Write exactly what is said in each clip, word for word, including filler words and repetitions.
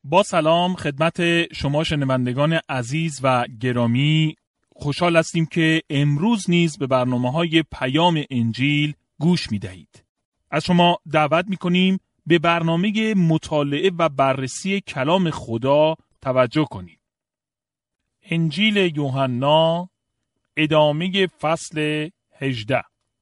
با سلام خدمت شما شنوندگان عزیز و گرامی، خوشحال هستیم که امروز نیز به برنامه‌های پیام انجیل گوش می‌دهید. از شما دعوت می‌کنیم به برنامه مطالعه و بررسی کلام خدا توجه کنید. انجیل یوحنا، ادامه فصل هجده.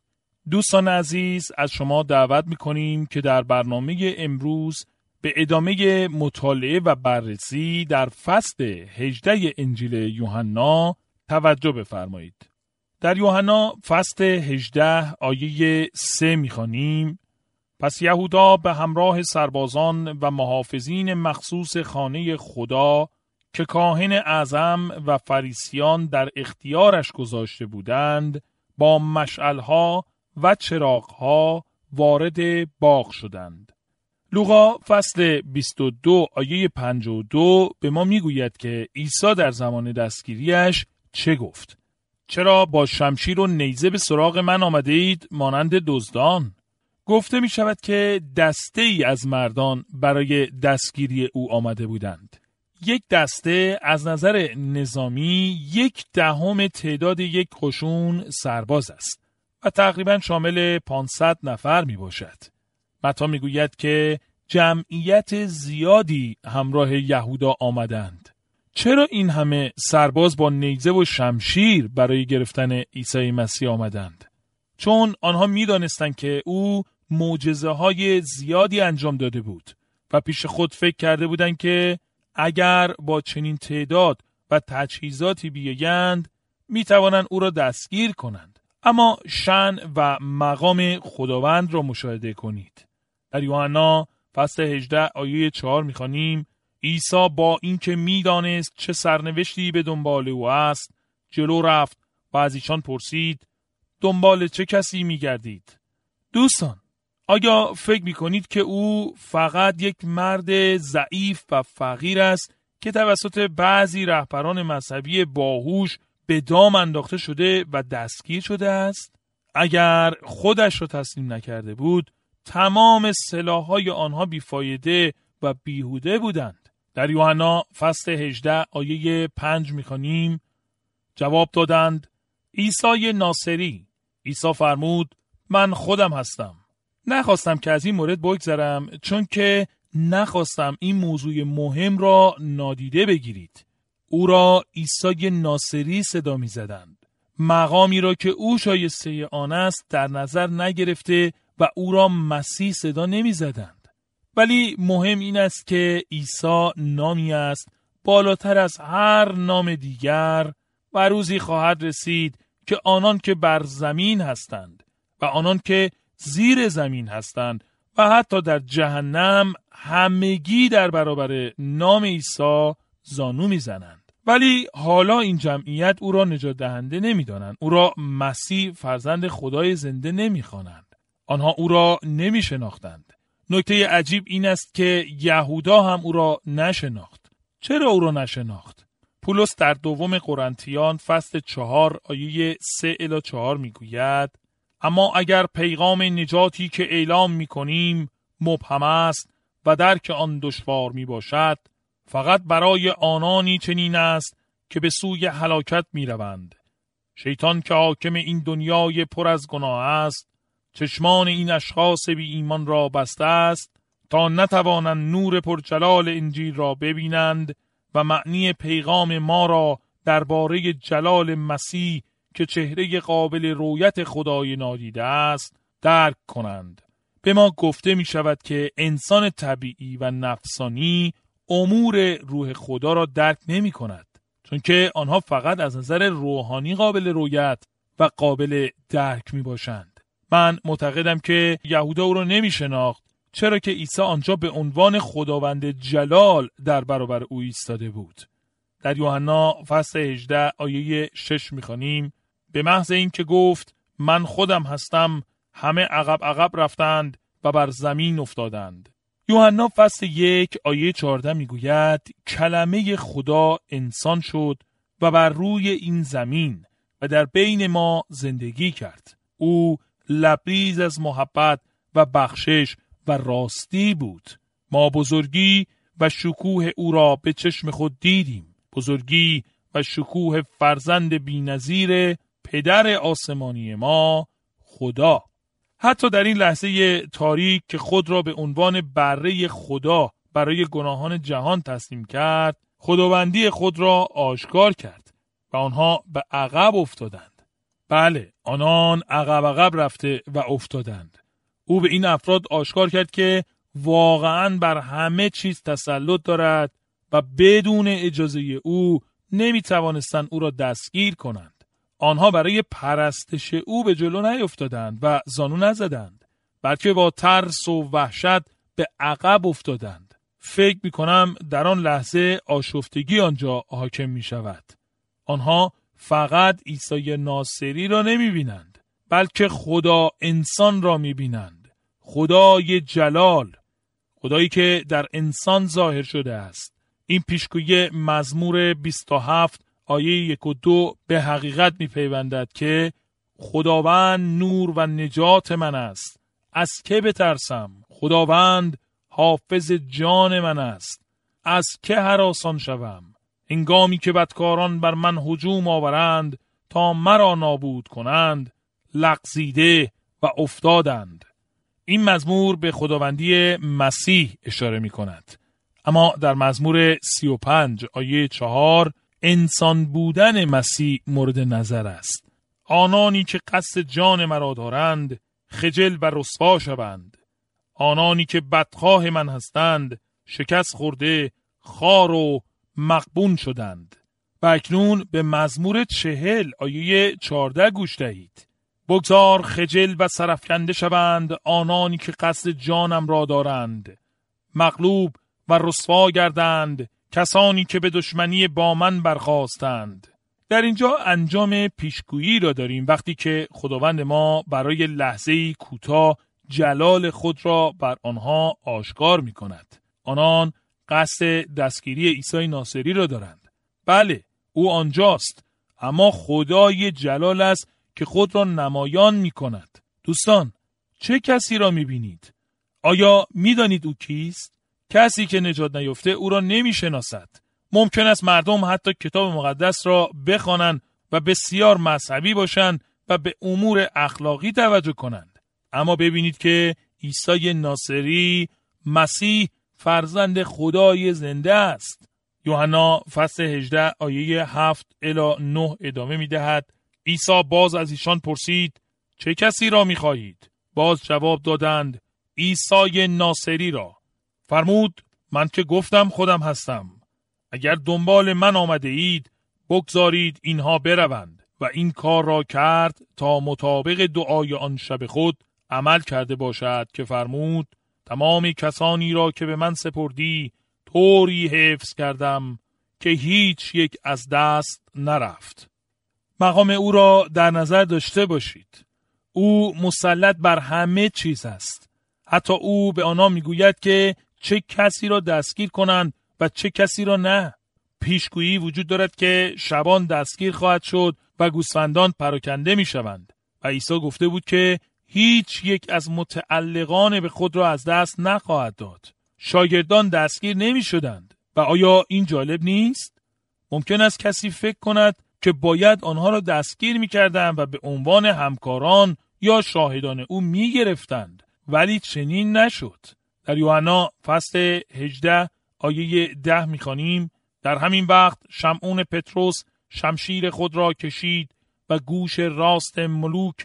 دوستان عزیز، از شما دعوت می‌کنیم که در برنامه امروز به ادامه مطالعه و بررسی در فصل هجده انجیل یوحنا توجه بفرمایید. در یوحنا فصل هجده آیه سه می‌خوانیم: پس یهودا به همراه سربازان و محافظین مخصوص خانه خدا که کاهن اعظم و فریسیان در اختیارش گذاشته بودند، با مشعل‌ها و چراغ‌ها وارد باغ شدند. لوقا فصل بیست و دو آیه پنجاه و دو به ما میگوید که عیسی در زمان دستگیریش چه گفت؟ چرا با شمشیر و نیزه به سراغ من آمده اید مانند دزدان؟ گفته می شود که دسته ای از مردان برای دستگیری او آمده بودند. یک دسته از نظر نظامی یک دهم تعداد یک قشون سرباز است و تقریبا شامل پانصد نفر می باشد. متی میگوید که جمعیت زیادی همراه یهودا آمدند. چرا این همه سرباز با نیزه و شمشیر برای گرفتن عیسی مسیح آمدند؟ چون آنها می‌دانستند که او معجزه‌های زیادی انجام داده بود و پیش خود فکر کرده بودند که اگر با چنین تعداد و تجهیزاتی بیایند می‌توانند او را دستگیر کنند. اما شأن و مقام خداوند را مشاهده کنید. در یوحنا فصل هجده آیه چهار می‌خوانیم: عیسی با اینکه می‌دانست چه سرنوشتی به دنبال او است، جلو رفت و از ایشان پرسید: دنبال چه کسی می‌گردید؟ دوستان، آیا فکر می‌کنید که او فقط یک مرد ضعیف و فقیر است که توسط بعضی رهبران مذهبی باهوش به دام انداخته شده و دستگیر شده است؟ اگر خودش را تسلیم نکرده بود، تمام سلاح‌های آنها بیفایده و بیهوده بودند. در یوحنا فصل هجده آیه پنج می‌خوانیم: جواب دادند: عیسی ناصری. عیسی فرمود: من خودم هستم. نخواستم که از این مورد بگذرم، چون که نخواستم این موضوع مهم را نادیده بگیرید. او را عیسی ناصری صدا می‌زدند. مقامی را که او شایسته آن است در نظر نگرفته و او را مسیح صدا نمی زدند. ولی مهم این است که عیسی نامی است بالاتر از هر نام دیگر و روزی خواهد رسید که آنان که بر زمین هستند و آنان که زیر زمین هستند و حتی در جهنم همگی در برابر نام عیسی زانو می زنند. ولی حالا این جمعیت او را نجات دهنده نمی دانند. او را مسیح فرزند خدای زنده نمی خوانند. آنها او را نمی شناختند. نکته عجیب این است که یهودا هم او را نشناخت. چرا او را نشناخت؟ پولس در دوم قرنتیان فصل چهار آیه سه الی چهار می گوید: اما اگر پیغام نجاتی که اعلام می کنیم مبهم است و درک آن دشوار می باشد، فقط برای آنانی چنین است که به سوی هلاکت می روند. شیطان که حاکم این دنیای پر از گناه است، چشمان این اشخاص بی ایمان را بسته است تا نتوانند نور پرجلال انجیل را ببینند و معنی پیغام ما را درباره جلال مسیح که چهره قابل رؤیت خدای نادیده است درک کنند. به ما گفته می شود که انسان طبیعی و نفسانی امور روح خدا را درک نمی کند، چون که آنها فقط از نظر روحانی قابل رؤیت و قابل درک می باشند. من معتقدم که یهودا او را نمی شناخت، چرا که عیسی آنجا به عنوان خداوند جلال در برابر او ایستاده بود. در یوحنا فصل هجده آیه شش می‌خوانیم: به محض این که گفت من خودم هستم، همه عقب عقب رفتند و بر زمین افتادند. یوحنا فصل یک آیه چهارده میگوید کلمه خدا انسان شد و بر روی این زمین و در بین ما زندگی کرد. او لبریز از محبت و بخشش و راستی بود. ما بزرگی و شکوه او را به چشم خود دیدیم. بزرگی و شکوه فرزند بی‌نظیر پدر آسمانی ما خدا. حتی در این لحظه تاریک که خود را به عنوان بره خدا برای گناهان جهان تسلیم کرد، خداوندی خود را آشکار کرد و آنها به عقب افتادند. بله، آنان عقب عقب رفته و افتادند. او به این افراد آشکار کرد که واقعاً بر همه چیز تسلط دارد و بدون اجازه او نمی توانستند او را دستگیر کنند. آنها برای پرستش او به جلو نیفتادند و زانو نزدند، بلکه با ترس و وحشت به عقب افتادند. فکر می کنم در آن لحظه آشفتگی آنجا حاکم می شود. آنها فقط عیسی ناصری را نمی بینند، بلکه خدا انسان را می بینند. خدای جلال، خدایی که در انسان ظاهر شده است. این پیشگویی مزمور بیست و هفت آیه یک و دو به حقیقت می پیوندد که خداوند نور و نجات من است، از که بترسم؟ خداوند حافظ جان من است، از که هراسان شوم؟ هنگامی که بدکاران بر من هجوم آورند تا مرا نابود کنند، لغزیده و افتادند. این مزمور به خداوندی مسیح اشاره می کند. اما در مزمور سی و پنج آیه چهار انسان بودن مسیح مورد نظر است. آنانی که قصد جان مرا دارند خجل و رسوا شوند. آنانی که بدخواه من هستند شکست خورده، خار و مغبون شدند. و اکنون به مزمور چهل آیه چهارده گوش دهید. بگذار خجل و سرفکنده شوند آنانی که قصد جانم را دارند. مغلوب و رسوا گردند کسانی که به دشمنی با من برخاستند. در اینجا انجام پیشگویی را داریم وقتی که خداوند ما برای لحظه‌ای کوتاه جلال خود را بر آنها آشکار می کند. آنان قصد دستگیری عیسی ناصری را دارند. بله، او آنجاست، اما خدای جلال است که خود را نمایان می کند. دوستان، چه کسی را می بینید؟ آیا می دانید او کیست؟ کسی که نجات نیافته او را نمی شناسد. ممکن است مردم حتی کتاب مقدس را بخوانند و بسیار مذهبی باشند و به امور اخلاقی توجه کنند. اما ببینید که عیسی ناصری مسیح فرزند خدای زنده است. یوحنا فصل هجده آیه هفت الی نه ادامه می دهد. عیسی باز از ایشان پرسید چه کسی را می خواهید؟ باز جواب دادند عیسی ناصری را. فرمود من که گفتم خودم هستم. اگر دنبال من آمده اید بگذارید اینها بروند. و این کار را کرد تا مطابق دعای آن شب خود عمل کرده باشد که فرمود تمام کسانی را که به من سپردی طوری حفظ کردم که هیچ یک از دست نرفت. مقام او را در نظر داشته باشید. او مسلط بر همه چیز است. حتی او به آنها میگوید که چه کسی را دستگیر کنند و چه کسی را نه. پیشگویی وجود دارد که شبان دستگیر خواهد شد و گوسفندان پراکنده می شوند. و عیسی گفته بود که هیچ یک از متعلقان به خود را از دست نخواهد داد. شاگردان دستگیر نمی شدند. و آیا این جالب نیست؟ ممکن است کسی فکر کند که باید آنها را دستگیر می کردند و به عنوان همکاران یا شاهدان او می گرفتند. ولی چنین نشد. در یوحنا فصل هجده آیه ده می خوانیم در همین وقت شمعون پتروس شمشیر خود را کشید و گوش راست ملوک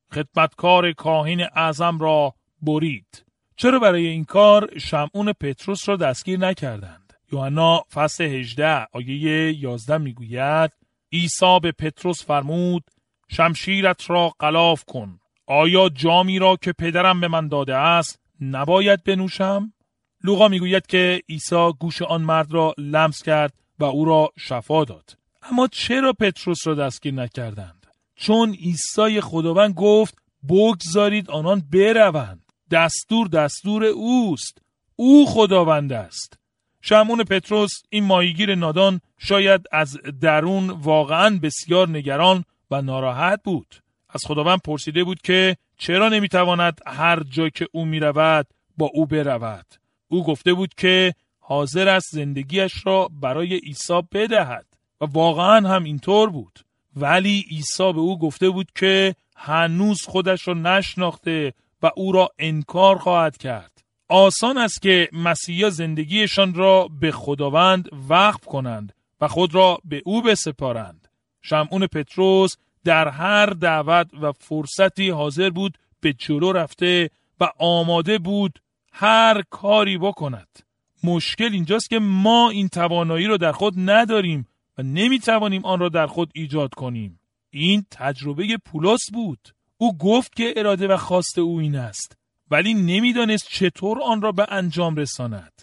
خدمتکار کاهن اعظم را برید. چرا برای این کار شمعون پتروس را دستگیر نکردند؟ یوحنا فصل هجده آیه یازده میگوید عیسی به پتروس فرمود شمشیرت را غلاف کن. آیا جامی را که پدرم به من داده است نباید بنوشم؟ لوقا میگوید که عیسی گوش آن مرد را لمس کرد و او را شفا داد. اما چرا پتروس را دستگیر نکردند؟ چون عیسی خداوند گفت بگذارید آنان بروند. دستور دستور اوست. او خداوند است. شمعون پتروس این ماهیگیر نادان شاید از درون واقعاً بسیار نگران و ناراحت بود. از خداوند پرسیده بود که چرا نمیتواند هر جا که او میرود با او برود. او گفته بود که حاضر است زندگیش را برای عیسی بدهد و واقعا هم اینطور بود. ولی عیسی به او گفته بود که هنوز خودش را نشناخته و او را انکار خواهد کرد. آسان است که مسیحا زندگیشان را به خداوند وقف کنند و خود را به او بسپارند. شمعون پتروس در هر دعوت و فرصتی حاضر بود به جلو رفته و آماده بود هر کاری بکند. مشکل اینجاست که ما این توانایی رو در خود نداریم و نمیتوانیم آن را در خود ایجاد کنیم. این تجربه پولس بود. او گفت که اراده و خواست او این است، ولی نمیدانست چطور آن را به انجام رساند.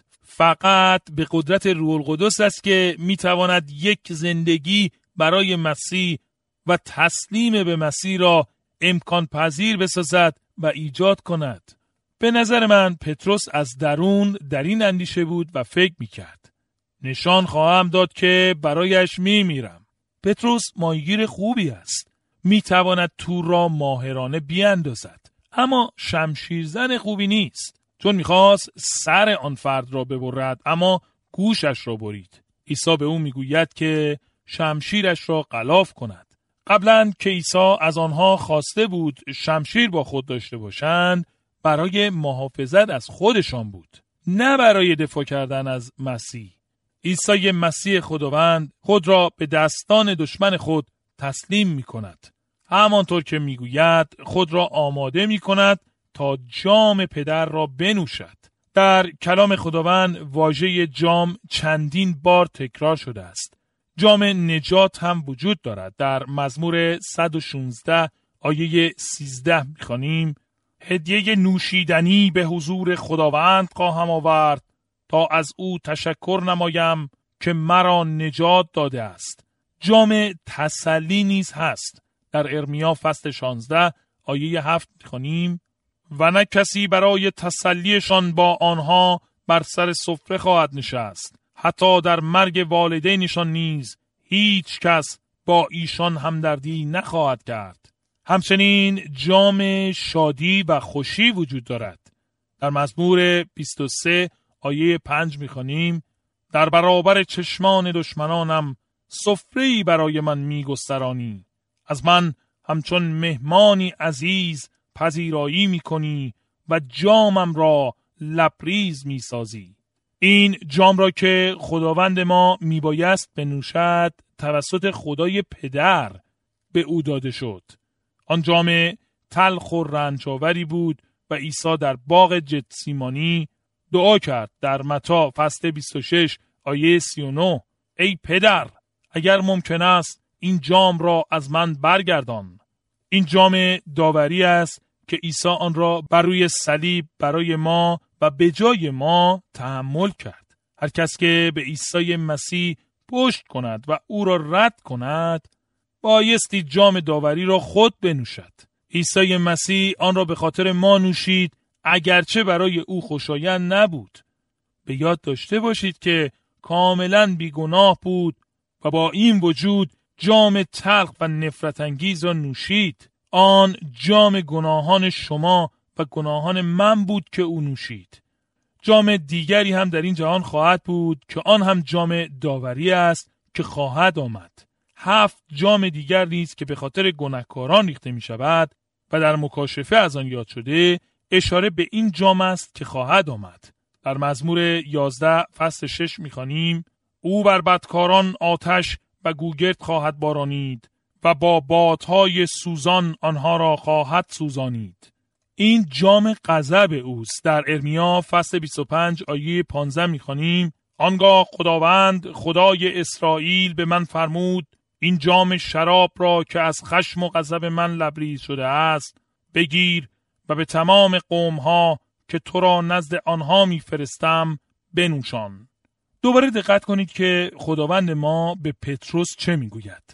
فقط به قدرت روح القدس است که میتواند یک زندگی برای مسیح و تسلیم به مسیح را امکان پذیر بسازد و ایجاد کند. به نظر من پتروس از درون در این اندیشه بود و فکر میکرد نشان خواهم داد که برایش میمیرم. پتروس ماهیگیر خوبی است، میتواند تور را ماهرانه بیاندازد، اما شمشیرزن خوبی نیست، چون میخواست سر آن فرد را ببرد اما گوشش را برید. عیسی به او میگوید که شمشیرش را غلاف کند. قبلا که عیسی از آنها خواسته بود شمشیر با خود داشته باشند، برای محافظت از خودشان بود، نه برای دفاع کردن از مسیح. عیسی مسیح خداوند خود را به دستان دشمن خود تسلیم می کند. همانطور که می گوید خود را آماده می کند تا جام پدر را بنوشد. در کلام خداوند واژه جام چندین بار تکرار شده است. جام نجات هم وجود دارد. در مزمور صد و شانزده آیه سیزده می خوانیم: هدیه نوشیدنی به حضور خداوند خواهم آورد تا از او تشکر نمایم که مرا نجات داده است. جام تسلی نیز هست. در ارمیا فصل شانزده آیه هفت می‌خوانیم: و نه کسی برای تسلیشان با آنها بر سر سفره خواهد نشست، حتی در مرگ والدینشان نیز هیچ کس با ایشان همدردی نخواهد کرد. همچنین جام شادی و خوشی وجود دارد. در مزمور بیست و سه آیه پنج می‌خوانیم: در برابر چشمان دشمنانم سفره‌ای برای من می‌گسترانی، از من همچون مهمانی عزیز پذیرایی می‌کنی و جامم را لبریز می‌سازی. این جام را که خداوند ما میبایست بنوشد توسط خدای پدر به او داده شد. آن جام تلخ و رنج‌آوری بود و عیسی در باغ گتسیمانی دعا کرد. در متی فصل بیست و شش آیه سی و نه: ای پدر، اگر ممکن است این جام را از من برگردان. این جام داوری است که عیسی آن را بر روی صلیب برای ما و به جای ما تحمل کرد. هر کس که به عیسی مسیح پشت کند و او را رد کند بایستی جام داوری را خود بنوشد. عیسی مسیح آن را به خاطر ما نوشید، اگرچه برای او خوشایند نبود. به یاد داشته باشید که کاملا بیگناه بود و با این وجود جام تلخ و نفرت انگیز را نوشید. آن جام گناهان شما و گناهان من بود که او نوشید. جام دیگری هم در این جهان خواهد بود که آن هم جام داوری است که خواهد آمد. هفت جام دیگر نیست که به خاطر گناهکاران ریخته می شود و در مکاشفه از آن یاد شده اشاره به این جام است که خواهد آمد. در مزمور یازده فصل شش می خوانیم: او بر بدکاران آتش و گوگرد خواهد بارانید و با بادهای سوزان آنها را خواهد سوزانید. این جام غضب اوست. در ارمیا فصل بیست و پنج آیه پانزده می‌خوانیم: آنگاه خداوند خدای اسرائیل به من فرمود این جام شراب را که از خشم و غضب من لبریز شده است بگیر و به تمام قوم‌ها که تو را نزد آنها می‌فرستم بنوشان. دوباره دقت کنید که خداوند ما به پتروس چه میگوید؟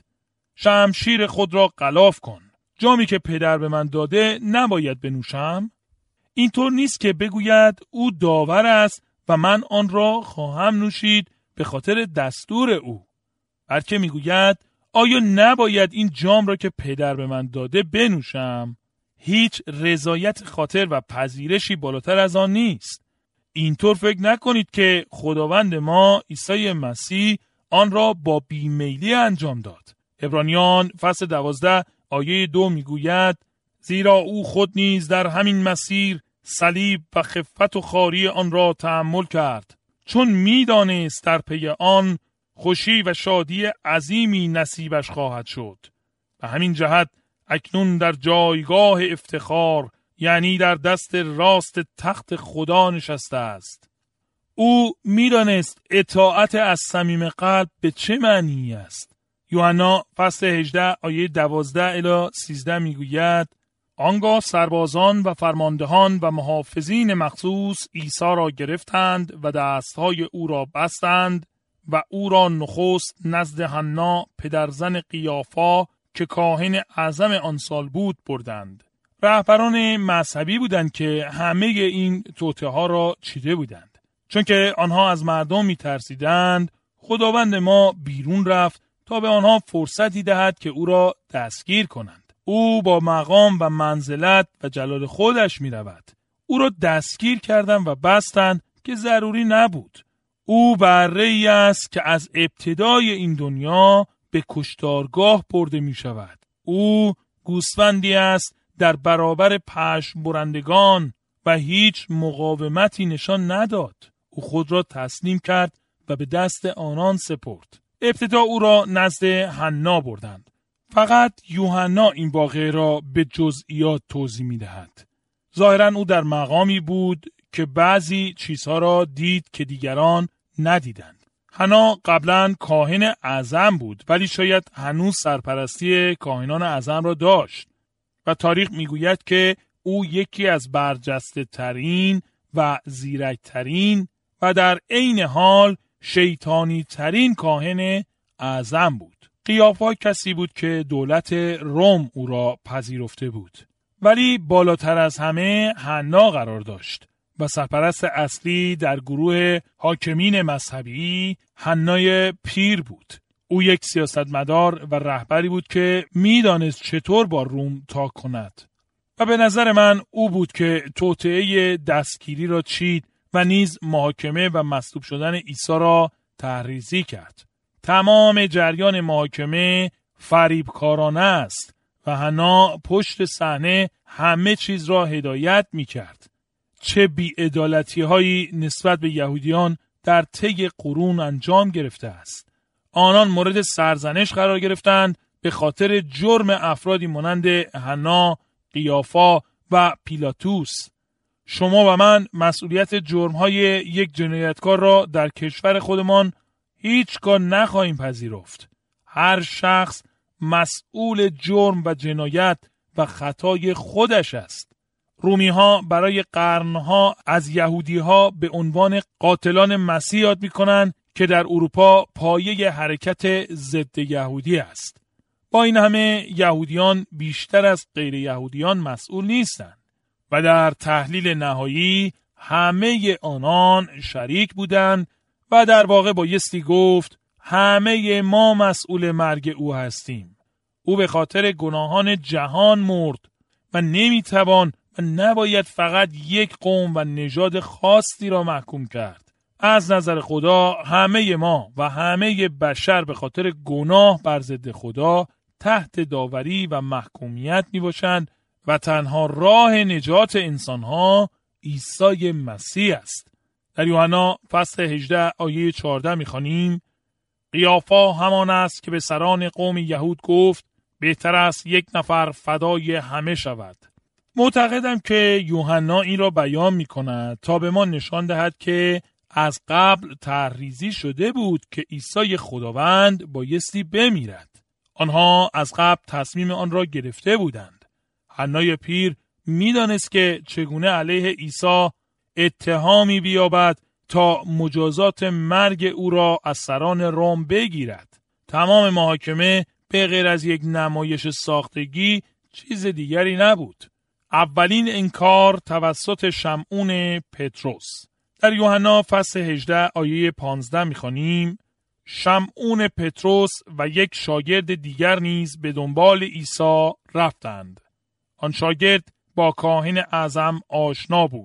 شمشیر خود را غلاف کن. جامی که پدر به من داده نباید بنوشم؟ اینطور نیست که بگوید او داور است و من آن را خواهم نوشید به خاطر دستور او. بلکه میگوید آیا نباید این جام را که پدر به من داده بنوشم؟ هیچ رضایت خاطر و پذیرشی بالاتر از آن نیست. اینطور فکر نکنید که خداوند ما عیسی مسیح آن را با بیمیلی انجام داد. عبرانیان فصل دوازده آیه دو میگوید زیرا او خود نیز در همین مسیر صلیب و خفت و خواری آن را تحمل کرد، چون میدانست در پی آن خوشی و شادی عظیمی نصیبش خواهد شد. به همین جهت اکنون در جایگاه افتخار، یعنی در دست راست تخت خدا نشسته است. او میدانست اطاعت از صمیم قلب به چه معنی است. یوحنا فصل هجده آیه دوازده الی سیزده میگوید آنگاه سربازان و فرماندهان و محافظین مخصوص عیسی را گرفتند و دستهای او را بستند و او را نخست نزد حنا پدرزن قیافا که کاهن اعظم آن سال بود بردند. رهبران مذهبی بودند که همه این توطئه ها را چیده بودند. چون که آنها از مردم می ترسیدند، خداوند ما بیرون رفت تا به آنها فرصتی دهد که او را دستگیر کنند. او با مقام و منزلت و جلال خودش می رود. او را دستگیر کردند و بستند که ضروری نبود. او بره‌ای است که از ابتدای این دنیا به کشتارگاه برده می شود. او گوسفندی است در برابر پشم برندگان و هیچ مقاومتی نشان نداد. او خود را تسلیم کرد و به دست آنان سپرد. ابتدا او را نزد حنا بردند. فقط یوحنا این واقعه را به جزئیات توضیح می دهد. ظاهراً او در مقامی بود که بعضی چیزها را دید که دیگران ندیدند. حنا قبلاً کاهن اعظم بود، ولی شاید هنوز سرپرستی کاهنان اعظم را داشت و تاریخ میگوید که او یکی از برجسته ترین و زیرک ترین و در عین حال شیطانی ترین کاهن اعظم بود. قیافا کسی بود که دولت روم او را پذیرفته بود، ولی بالاتر از همه حنا قرار داشت و سرپرست اصلی در گروه حاکمین مذهبی حنای پیر بود. او یک سیاستمدار و رهبری بود که میدانست چطور با روم تا کند و به نظر من او بود که توطئه دستگیری را چید و نیز محاکمه و مصلوب شدن عیسی را تحریزی کرد. تمام جریان محاکمه فریبکارانه است و حنا پشت صحنه همه چیز را هدایت می کرد. چه بی‌عدالتی هایی نسبت به یهودیان در طی قرون انجام گرفته است. آنان مورد سرزنش قرار گرفتند به خاطر جرم افرادی مانند حنا، قیافا و پیلاتوس. شما و من مسئولیت جرم‌های یک جنایتکار را در کشور خودمان هیچگاه نخواهیم پذیرفت. هر شخص مسئول جرم و جنایت و خطای خودش است. رومی‌ها برای قرن‌ها از یهودی‌ها به عنوان قاتلان مسیح یاد می‌کنند که در اروپا پایه حرکت ضد یهودی است. با این همه یهودیان بیشتر از غیر یهودیان مسئول نیستند و در تحلیل نهایی همه آنان شریک بودند و در واقع بایستی گفت همه ما مسئول مرگ او هستیم. او به خاطر گناهان جهان مرد و نمیتوان و نباید فقط یک قوم و نژاد خاصی را محکوم کرد. از نظر خدا همه ما و همه بشر به خاطر گناه بر ضد خدا تحت داوری و محکومیت می باشند و تنها راه نجات انسانها عیسی مسیح است. در یوحنا فصل هجده آیه چهارده می خوانیم قیافا همان است که به سران قوم یهود گفت بهتر است یک نفر فدای همه شود. معتقدم که یوحنا این را بیان می کند تا به ما نشان دهد که از قبل تحریزی شده بود که عیسی خداوند بایستی بمیرد. آنها از قبل تصمیم آن را گرفته بودند. حنای پیر می دانست که چگونه علیه عیسی اتهامی بیابد تا مجازات مرگ او را از سران روم بگیرد. تمام محاکمه به غیر از یک نمایش ساختگی چیز دیگری نبود. اولین انکار توسط شمعون پتروس. در یوحنا فصل هجده آیه پانزده می‌خوانیم شمعون پتروس و یک شاگرد دیگر نیز به دنبال عیسی رفتند. آن شاگرد با کاهن اعظم آشنا بود.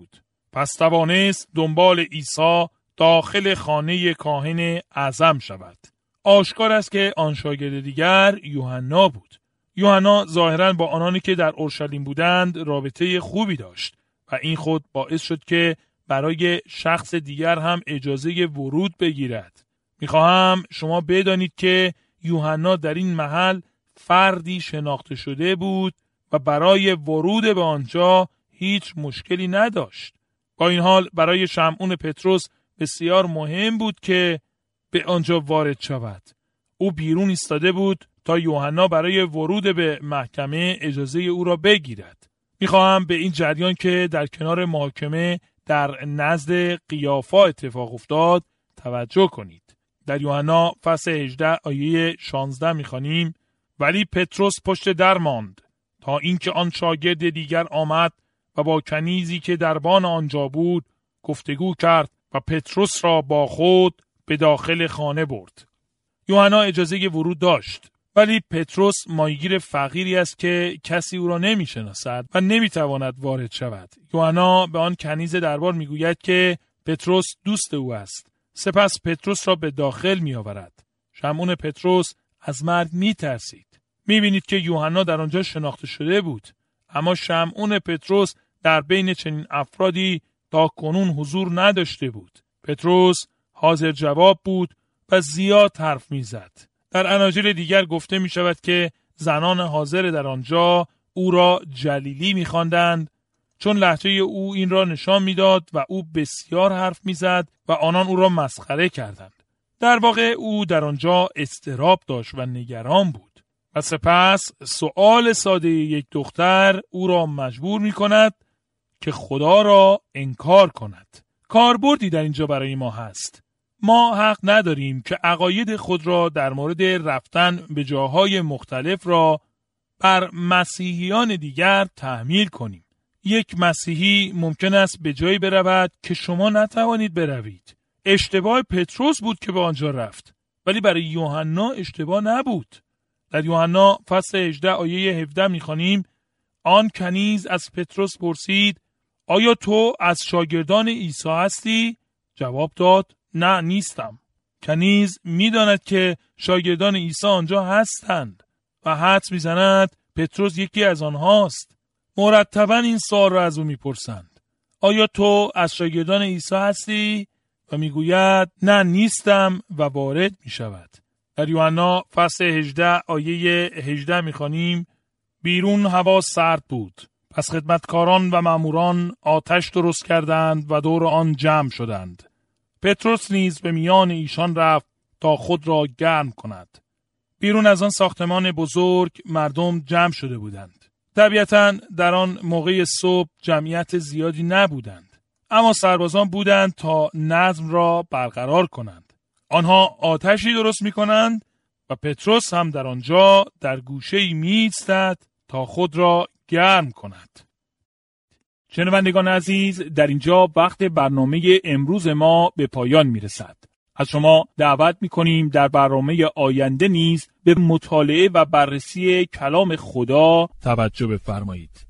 پس توانست دنبال عیسی داخل خانه کاهن اعظم شود. آشکار است که آن شاگرد دیگر یوحنا بود. یوحنا ظاهراً با آنانی که در اورشلیم بودند رابطه خوبی داشت و این خود باعث شد که برای شخص دیگر هم اجازه ورود بگیرد. میخواهم شما بدانید که یوحنا در این محل فردی شناخته شده بود و برای ورود به آنجا هیچ مشکلی نداشت. با این حال برای شمعون پتروس بسیار مهم بود که به آنجا وارد شود. او بیرون ایستاده بود تا یوحنا برای ورود به محکمه اجازه او را بگیرد. میخواهم به این جریان که در کنار محاکمه در نزد قیافا اتفاق افتاد توجه کنید. در یوحنا فصل هجده آیه شانزده میخوانیم: ولی پتروس پشت در ماند تا اینکه آن شاگرد دیگر آمد و با کنیزی که دربان آنجا بود گفتگو کرد و پتروس را با خود به داخل خانه برد. یوحنا اجازه ورود داشت، ولی پتروس ماهیگیر فقیری است که کسی او را نمیشناسد و نمیتواند وارد شود. یوحنا به آن کنیز دربار میگوید که پتروس دوست او است. سپس پتروس را به داخل میآورد. شمعون پتروس از مرگ میترسید. میبینید که یوحنا در آنجا شناخته شده بود، اما شمعون پتروس در بین چنین افرادی تا کنون حضور نداشته بود. پتروس حاضر جواب بود و زیاد حرف میزد. در اناجیل دیگر گفته می شود که زنان حاضر در آنجا او را جلیلی می خواندند، چون لهجه او این را نشان می داد و او بسیار حرف می زد و آنان او را مسخره کردند. در واقع او در آنجا اضطراب داشت و نگران بود. و سپس سؤال ساده یک دختر او را مجبور می کند که خدا را انکار کند. کاربردی در اینجا برای ما هست. ما حق نداریم که عقاید خود را در مورد رفتن به جاهای مختلف را بر مسیحیان دیگر تحمیل کنیم. یک مسیحی ممکن است به جایی برود که شما نتوانید بروید. اشتباه پتروس بود که به آنجا رفت، ولی برای یوحنا اشتباه نبود. در یوحنا فصل هجده آیه هفده می‌خوانیم: آن کنیز از پتروس پرسید: آیا تو از شاگردان عیسی هستی؟ جواب داد: نه، نیستم. کنیز می‌داند که شاگردان عیسی آنجا هستند و حدس می‌زند پتروس یکی از آنهاست. مرتباً این سوال را از او می‌پرسند: آیا تو از شاگردان عیسی هستی؟ و میگوید: نه، نیستم، و وارد می‌شود. در یوحنا فصل هجده آیه هجده می‌خوانیم: بیرون هوا سرد بود. پس خدمتکاران و ماموران آتش درست کردند و دور آن جمع شدند. پتروس نیز به میان ایشان رفت تا خود را گرم کند. بیرون از آن ساختمان بزرگ مردم جمع شده بودند. طبیعتاً در آن موقع صبح جمعیت زیادی نبودند، اما سربازان بودند تا نظم را برقرار کنند. آنها آتشی درست می کنند و پتروس هم در آنجا در گوشه‌ای می ایستد تا خود را گرم کند. شنوندگان عزیز، در اینجا وقت برنامه امروز ما به پایان می رسد. از شما دعوت می کنیم در برنامه آینده نیز به مطالعه و بررسی کلام خدا توجه بفرمایید.